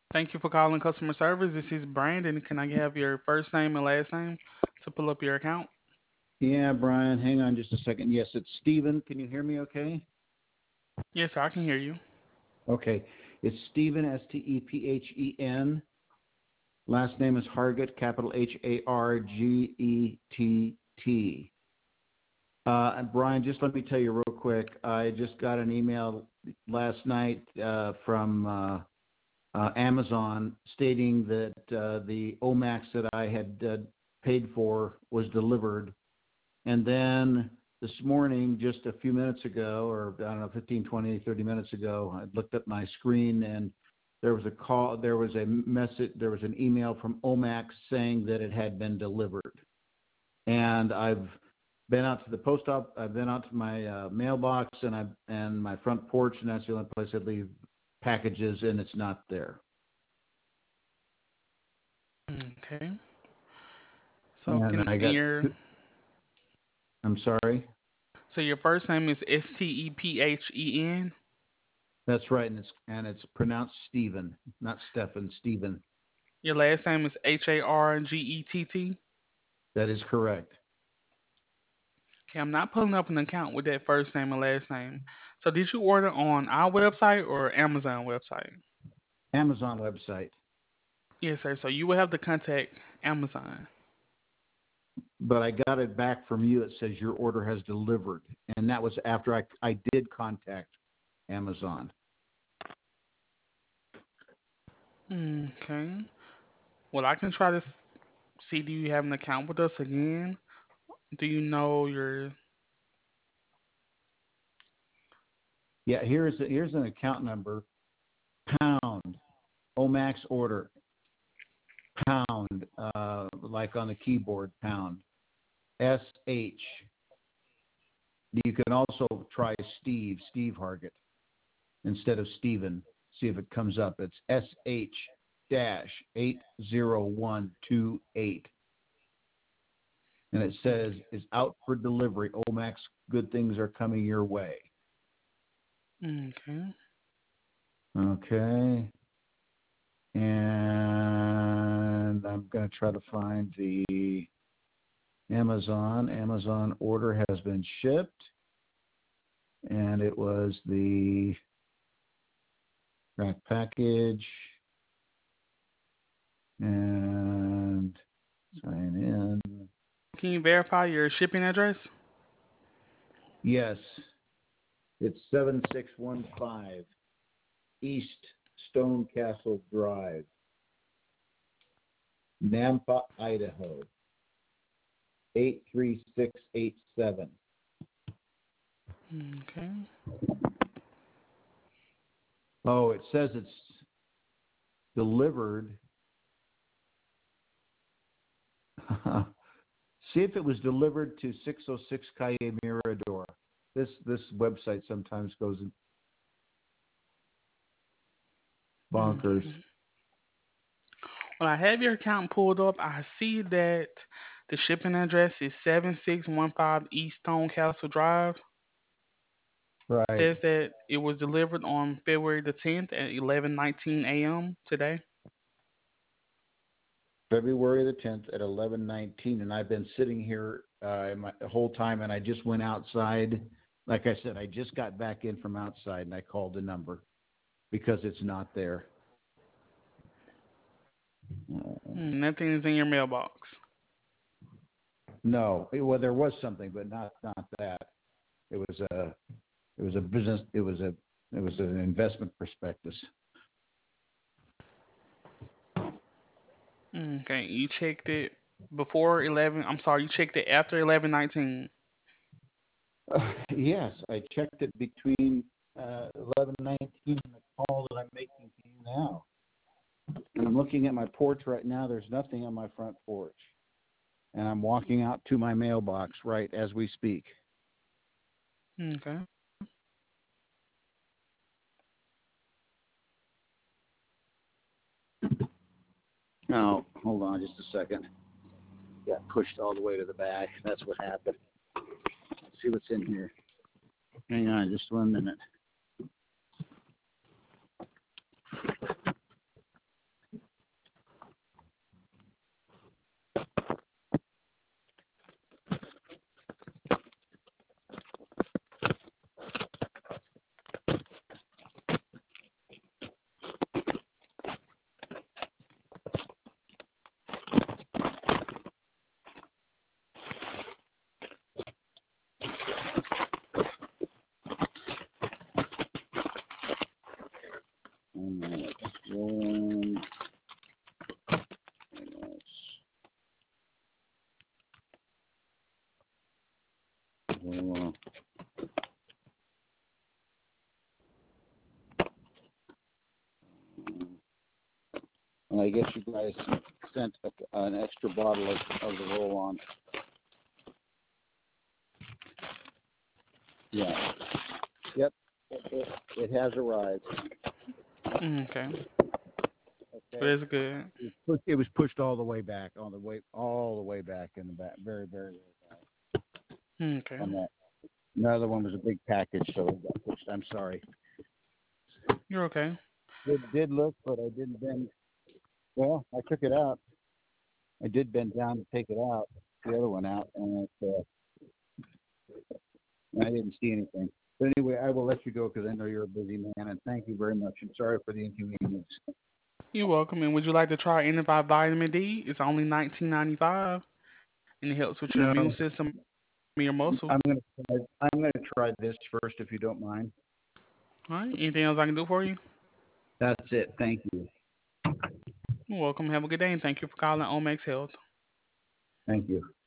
Thank you for calling customer service. This is Brandon. Can I have your first name and last name to pull up your account? Yeah, Brian, hang on just a second. Yes, it's Stephen. Can you hear me okay? Yes, sir, I can hear you. Okay. It's Stephen, Stephen. Last name is Hargett, capital Hargett. And Brian, just let me tell you real quick. I just got an email last night from Amazon stating that the Omax that I had paid for was delivered. And then this morning, just a few minutes ago, or I don't know, 15, 20, 30 minutes ago, I looked at my screen and there was a call, there was a message, there was an email from Omax saying that it had been delivered. And I've been out to the post op, I've been out to my mailbox and my front porch, and that's the only place I leave packages, and it's not there. Okay. So And can I and got, your I'm sorry. so your first name is Stephen. That's right, and it's pronounced Stephen, not Stephen, Stephen. Your last name is Hargett. That is correct. Okay, I'm not pulling up an account with that first name and last name. So did you order on our website or Amazon website? Amazon website. Yes, sir. So you will have to contact Amazon. But I got it back from you. It says your order has delivered, and that was after I did contact Amazon. Okay. Well, I can try to see. Do you have an account with us again? Do you know your? Yeah, here's an account number. Pound Omax order pound like on the keyboard pound SH. You can also try Steve Hargett instead of Stephen. See if it comes up. It's SH dash 80128. And it says is out for delivery. Omax, good things are coming your way. Okay. Okay. And I'm going to try to find the Amazon. Amazon order has been shipped. And it was the rack package. And sign in. Can you verify your shipping address? Yes, it's 7615 East Stone Castle Drive, Nampa, Idaho, 83687. Okay. Oh, it says it's delivered. See if it was delivered to 606 Calle Mirador. This website sometimes goes bonkers. Okay. Well, I have your account pulled up. I see that the shipping address is 7615 East Stone Castle Drive. Right. Says that it was delivered on February the 10th at 11:19 a.m. today. February the 10th at 11:19, and I've been sitting here the whole time, and I just went outside. Like I said, I just got back in from outside, and I called the number because it's not there. Nothing is in your mailbox. No, well, there was something, but not that. It was a business. It was an investment prospectus. Okay, you checked it before 11. I'm sorry, you checked it after 11:19. Yes, I checked it between 11:19 and the call that I'm making to you now. And I'm looking at my porch right now. There's nothing on my front porch. And I'm walking out to my mailbox right as we speak. Okay. Now, hold on just a second. Got pushed all the way to the back. That's what happened. Let's see what's in here. Hang on just 1 minute. Rolling. And I guess you guys sent an extra bottle of the roll-on. Yeah. Yep. It has arrived. Okay. Okay. That's good. It was pushed all the way back all the way back in the back, very, very, very back. Okay. On that. Another one was a big package, so it got pushed. I'm sorry. You're okay. It did look, but I didn't bend. Well, I took it out. I did bend down to take it out, the other one out, and I didn't see anything. But anyway, I will let you go because I know you're a busy man, and thank you very much. I'm sorry for the inconvenience. You're welcome. And would you like to try Innovite Vitamin D? It's only $19.95, and it helps with your No, immune system and your muscle. I'm gonna try this first, if you don't mind. All right. Anything else I can do for you? That's it. Thank you. You're welcome. Have a good day, and thank you for calling Omex Health. Thank you.